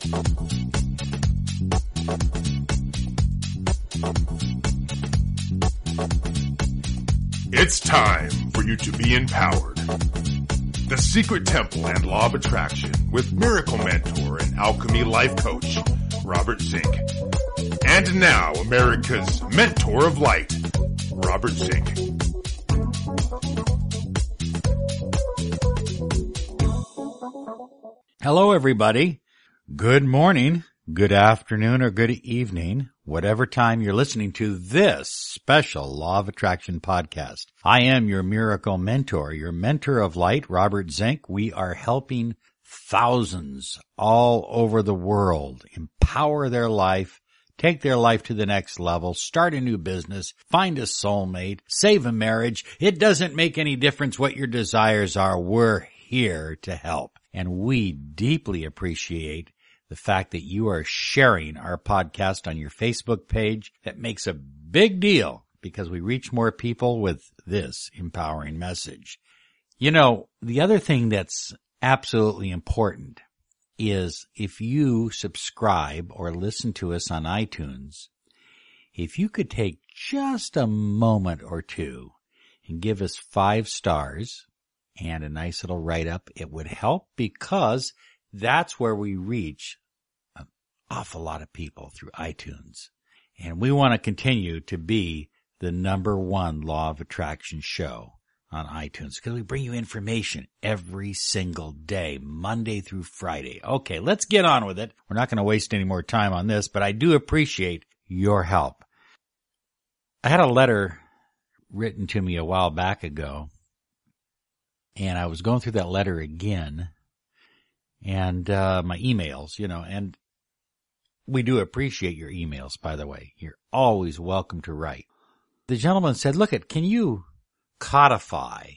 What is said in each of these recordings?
It's time for you to be empowered. The Secret Temple and Law of Attraction with Miracle Mentor and Alchemy Life Coach, Robert Zink. And now, America's Mentor of Light, Robert Zink. Hello, everybody. Good morning, good afternoon, or good evening, whatever time you're listening to this special Law of Attraction podcast. I am your miracle mentor, your mentor of light, Robert Zink. We are helping thousands all over the world empower their life, take their life to the next level, start a new business, find a soulmate, save a marriage. It doesn't make any difference what your desires are. We're here to help. And we deeply appreciate the fact that you are sharing our podcast on your Facebook page. That makes a big deal because we reach more people with this empowering message. You know, the other thing that's absolutely important is if you subscribe or listen to us on iTunes, if you could take just a moment or two and give us 5 stars and a nice little write-up, it would help because that's where we reach an awful lot of people through iTunes. And we want to continue to be the #1 Law of Attraction show on iTunes because we bring you information every single day, Monday through Friday. Okay, let's get on with it. We're not going to waste any more time on this, but I do appreciate your help. I had a letter written to me a while back ago, and I was going through that letter again, and my emails, and we do appreciate your emails, by the way. You're always welcome to write. The gentleman said, can you codify,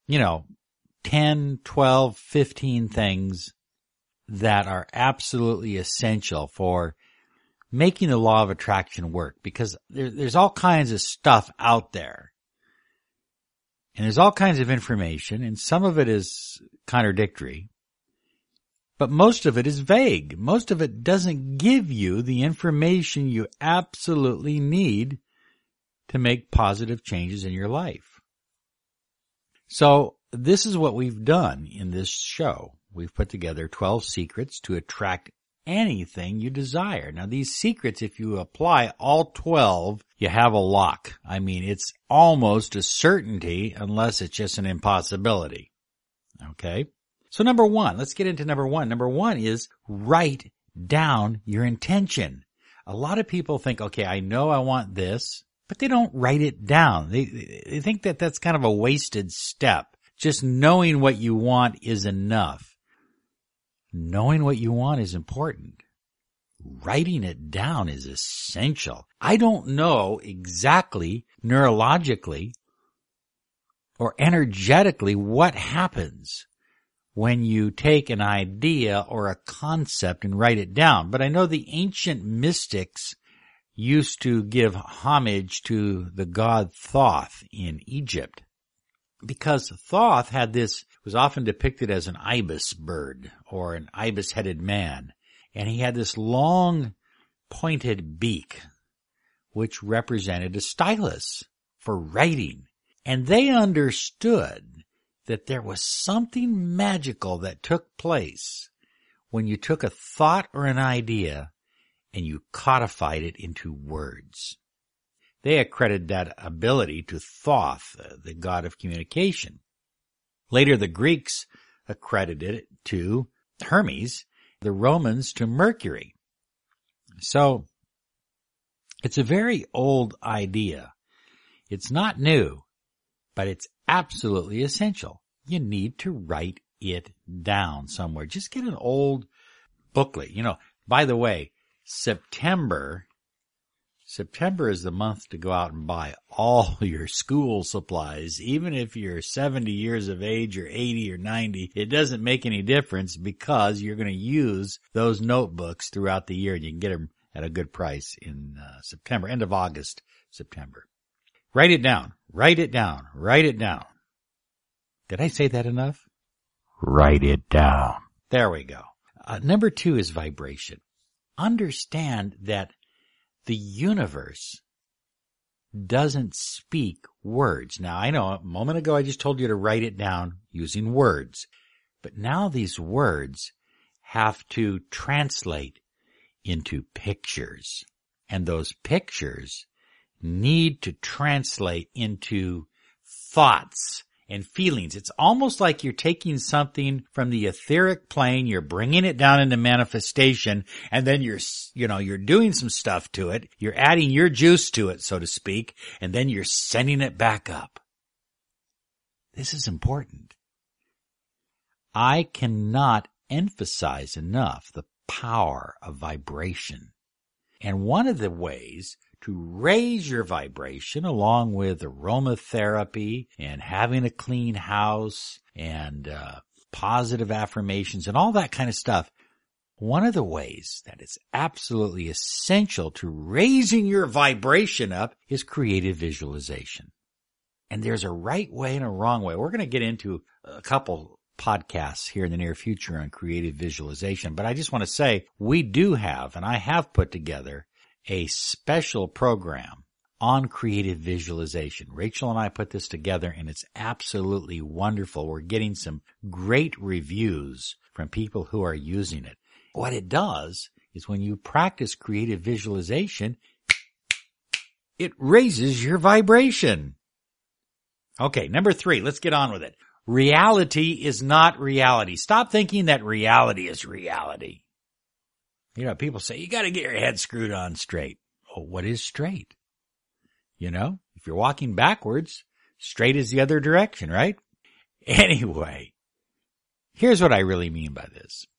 10, 12, 15 things that are absolutely essential for making the law of attraction work? Because there's all kinds of stuff out there. And there's all kinds of information, and some of it is contradictory, but most of it is vague. Most of it doesn't give you the information you absolutely need to make positive changes in your life. So this is what we've done in this show. We've put together 12 secrets to attract anything you desire. Now, these secrets, if you apply all 12, you have a lock. I mean, it's almost a certainty unless it's just an impossibility. Okay? So #1, let's get into #1. #1 is write down your intention. A lot of people think, okay, I know I want this, but they don't write it down. They think that that's kind of a wasted step. Just knowing what you want is enough. Knowing what you want is important. Writing it down is essential. I don't know exactly neurologically or energetically what happens when you take an idea or a concept and write it down. But I know the ancient mystics used to give homage to the god Thoth in Egypt, because Thoth was often depicted as an ibis bird or an ibis-headed man, and he had this long pointed beak which represented a stylus for writing. And they understood that there was something magical that took place when you took a thought or an idea and you codified it into words. They accredited that ability to Thoth, the god of communication. Later, the Greeks accredited it to Hermes, the Romans to Mercury. So, it's a very old idea. It's not new, but it's absolutely essential. You need to write it down somewhere. Just get an old booklet. By the way, September is the month to go out and buy all your school supplies. Even if you're 70 years of age or 80 or 90, it doesn't make any difference because you're going to use those notebooks throughout the year, and you can get them at a good price in September, end of August, September. Write it down. Write it down. Write it down. Did I say that enough? Write it down. There we go. Number 2 is vibration. Understand that the universe doesn't speak words. Now, I know a moment ago I just told you to write it down using words, but now these words have to translate into pictures, and those pictures need to translate into thoughts and feelings. It's almost like you're taking something from the etheric plane, you're bringing it down into manifestation, and then you're doing some stuff to it. You're adding your juice to it, so to speak, and then you're sending it back up. This is important. I cannot emphasize enough the power of vibration. And one of the ways to raise your vibration, along with aromatherapy and having a clean house and positive affirmations and all that kind of stuff, one of the ways that is absolutely essential to raising your vibration up is creative visualization. And there's a right way and a wrong way. We're going to get into a couple podcasts here in the near future on creative visualization, but I just want to say we do have, and I have put together, a special program on creative visualization. Rachel and I put this together, and it's absolutely wonderful. We're getting some great reviews from people who are using it. What it does is when you practice creative visualization, it raises your vibration. Okay, number 3, let's get on with it. Reality is not reality. Stop thinking that reality is reality. You know, people say, you got to get your head screwed on straight. Oh, what is straight? You know, if you're walking backwards, straight is the other direction, right? Anyway, here's what I really mean by this.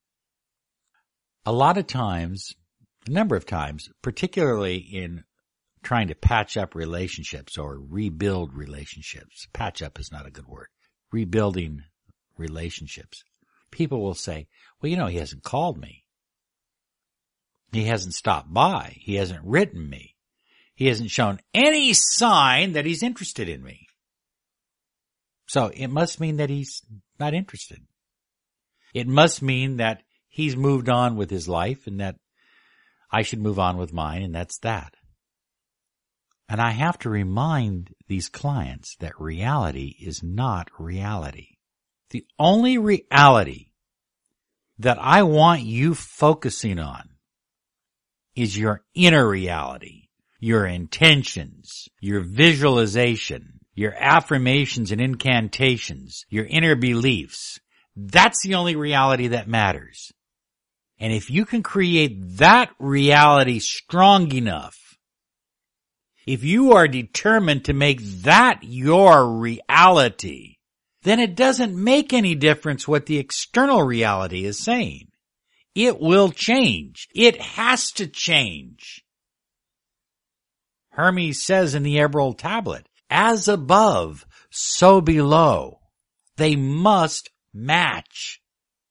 A lot of times, a number of times, particularly in trying to patch up relationships or rebuild relationships. Patch up is not a good word. Rebuilding relationships. People will say, well, you know, he hasn't called me. He hasn't stopped by. He hasn't written me. He hasn't shown any sign that he's interested in me. So it must mean that he's not interested. It must mean that he's moved on with his life and that I should move on with mine, and that's that. And I have to remind these clients that reality is not reality. The only reality that I want you focusing on is your inner reality, your intentions, your visualization, your affirmations and incantations, your inner beliefs. That's the only reality that matters. And if you can create that reality strong enough, if you are determined to make that your reality, then it doesn't make any difference what the external reality is saying. It will change. It has to change. Hermes says in the Emerald Tablet, as above, so below. They must match.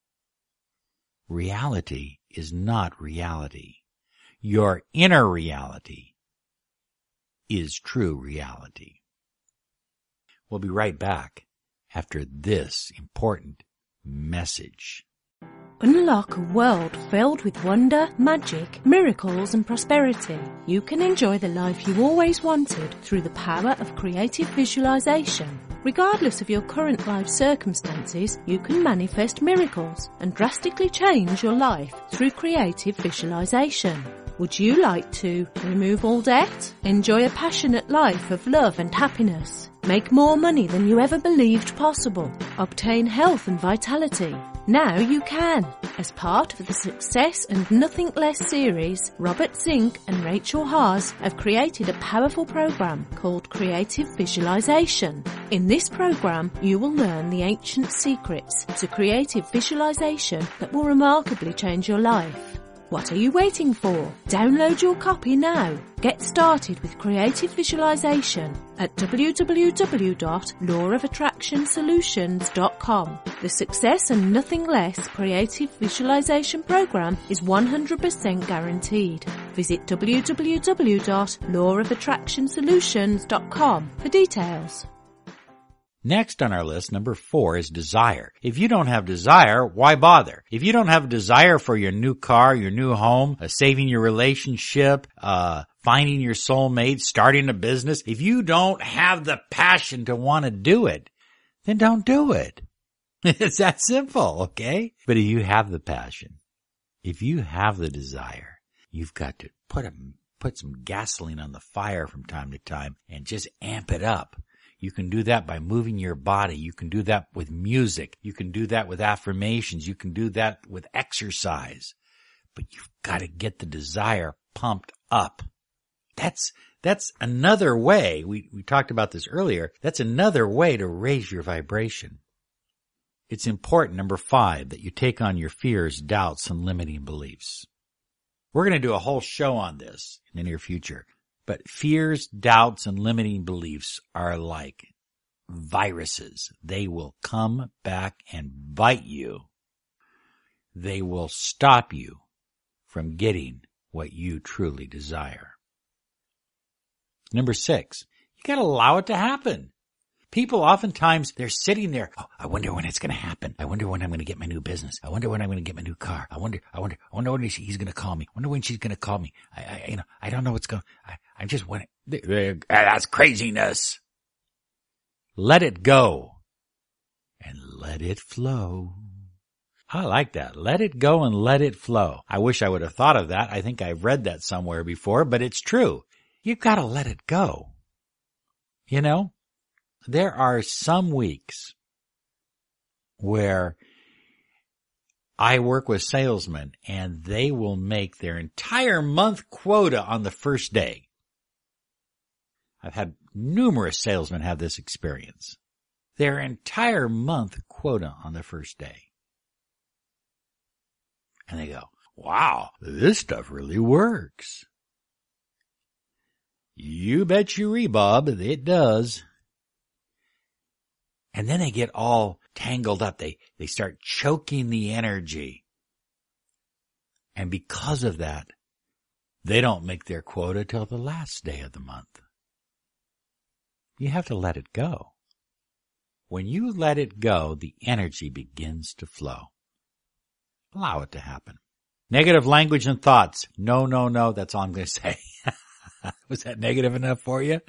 Reality is not reality. Your inner reality is true reality. We'll be right back after this important message. Unlock a world filled with wonder, magic, miracles and prosperity. You can enjoy the life you always wanted through the power of creative visualization. Regardless of your current life circumstances, you can manifest miracles and drastically change your life through creative visualization. Would you like to remove all debt? Enjoy a passionate life of love and happiness? Make more money than you ever believed possible? Obtain health and vitality? Now you can. As part of the Success and Nothing Less series, Robert Zink and Rachel Haas have created a powerful program called Creative Visualization. In this program, you will learn the ancient secrets to creative visualization that will remarkably change your life. What are you waiting for? Download your copy now. Get started with creative visualization at www.lawofattractionsolutions.com. The Success and Nothing Less creative visualization program is 100% guaranteed. Visit www.lawofattractionsolutions.com for details. Next on our list, number 4, is desire. If you don't have desire, why bother? If you don't have desire for your new car, your new home, saving your relationship, finding your soulmate, starting a business, if you don't have the passion to want to do it, then don't do it. It's that simple, okay? But if you have the passion, if you have the desire, you've got to put some gasoline on the fire from time to time and just amp it up. You can do that by moving your body. You can do that with music. You can do that with affirmations. You can do that with exercise. But you've got to get the desire pumped up. That's another way. We talked about this earlier. That's another way to raise your vibration. It's important, number 5, that you take on your fears, doubts, and limiting beliefs. We're going to do a whole show on this in the near future. But fears, doubts, and limiting beliefs are like viruses. They will come back and bite you. They will stop you from getting what you truly desire. Number 6, you got to allow it to happen. People oftentimes, they're sitting there. Oh, I wonder when it's going to happen. I wonder when I'm going to get my new business. I wonder when I'm going to get my new car. I wonder when he's going to call me. I wonder when she's going to call me. I don't know what's going, I just want it. That's craziness. Let it go and let it flow. I like that. Let it go and let it flow. I wish I would have thought of that. I think I've read that somewhere before, but it's true. You've got to let it go. You know? There are some weeks where I work with salesmen and they will make their entire month quota on the first day. I've had numerous salesmen have this experience. Their entire month quota on the first day. And they go, wow, this stuff really works. You bet you rebob, it does. And then they get all tangled up. They start choking the energy. And because of that, they don't make their quota till the last day of the month. You have to let it go. When you let it go, the energy begins to flow. Allow it to happen. Negative language and thoughts. No, that's all I'm going to say. Was that negative enough for you?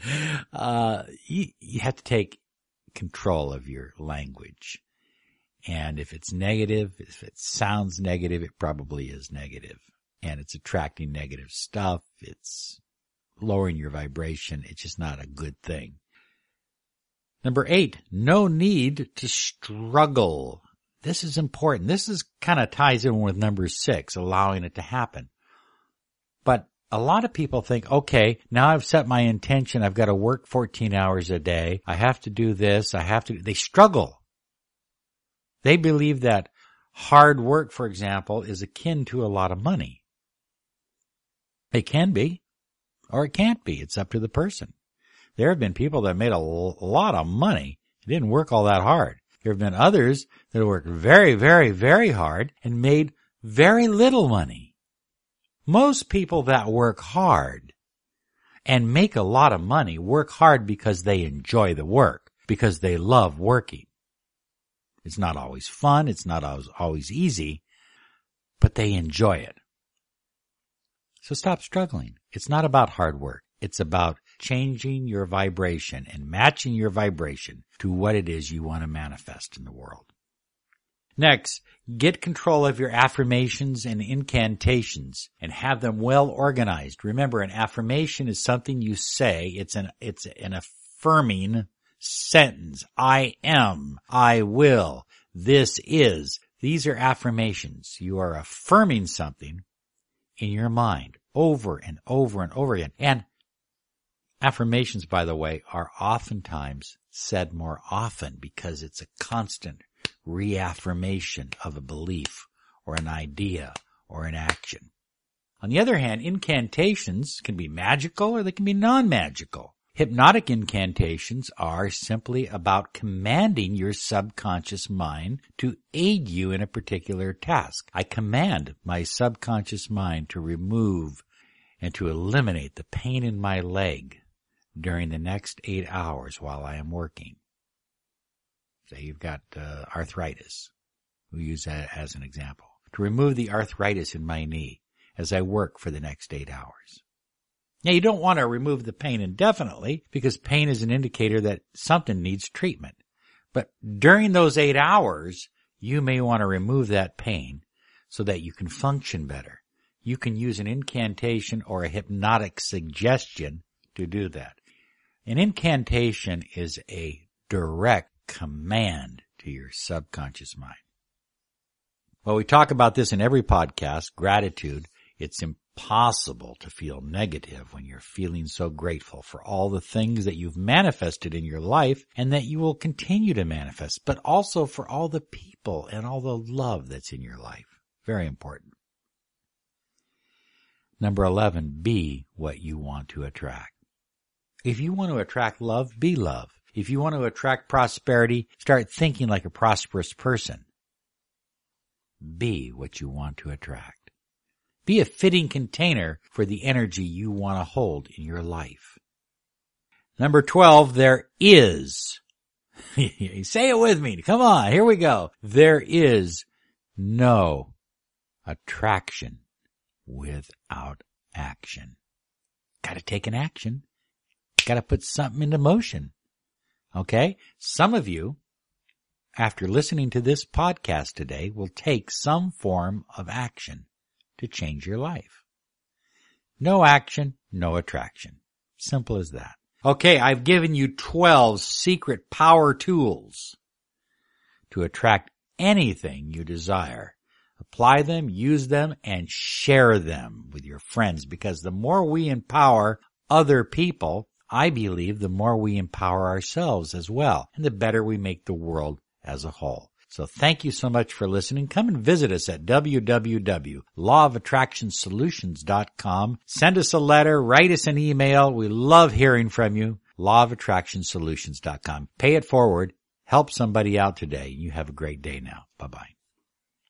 You have to take control of your language. And if it's negative, if it sounds negative, it probably is negative. And it's attracting negative stuff. It's lowering your vibration. It's just not a good thing. Number 8, no need to struggle. This is important. This is kind of ties in with number 6, allowing it to happen. But a lot of people think, okay, now I've set my intention. I've got to work 14 hours a day. I have to do this. They struggle. They believe that hard work, for example, is akin to a lot of money. It can be, or it can't be. It's up to the person. There have been people that made a lot of money. They didn't work all that hard. There have been others that worked very, very, very hard and made very little money. Most people that work hard and make a lot of money work hard because they enjoy the work, because they love working. It's not always fun. It's not always easy, but they enjoy it. So stop struggling. It's not about hard work. It's about changing your vibration and matching your vibration to what it is you want to manifest in the world. Next, get control of your affirmations and incantations and have them well organized. Remember, an affirmation is something you say. It's an affirming sentence. I am, I will, this is. These are affirmations. You are affirming something in your mind over and over and over again. And affirmations, by the way, are oftentimes said more often because it's a constant reaffirmation of a belief or an idea or an action. On the other hand, incantations can be magical or they can be non-magical. Hypnotic incantations are simply about commanding your subconscious mind to aid you in a particular task. I command my subconscious mind to remove and to eliminate the pain in my leg during the next 8 hours while I am working. Say you've got arthritis. We'll use that as an example. To remove the arthritis in my knee as I work for the next 8 hours. Now, you don't want to remove the pain indefinitely because pain is an indicator that something needs treatment. But during those 8 hours, you may want to remove that pain so that you can function better. You can use an incantation or a hypnotic suggestion to do that. An incantation is a direct command to your subconscious mind. Well, we talk about this in every podcast, gratitude. It's impossible to feel negative when you're feeling so grateful for all the things that you've manifested in your life and that you will continue to manifest, but also for all the people and all the love that's in your life. Very important. Number 11, be what you want to attract. If you want to attract love, be love. If you want to attract prosperity, start thinking like a prosperous person. Be what you want to attract. Be a fitting container for the energy you want to hold in your life. Number 12, there is. Say it with me. Come on, here we go. There is no attraction without action. Got to take an action. Got to put something into motion. Okay? Some of you, after listening to this podcast today, will take some form of action to change your life. No action, no attraction. Simple as that. Okay, I've given you 12 secret power tools to attract anything you desire. Apply them, use them, and share them with your friends, because the more we empower other people, I believe the more we empower ourselves as well, and the better we make the world as a whole. So thank you so much for listening. Come and visit us at www.lawofattractionsolutions.com. Send us a letter, write us an email. We love hearing from you. lawofattractionsolutions.com. Pay it forward. Help somebody out today. You have a great day now. Bye-bye.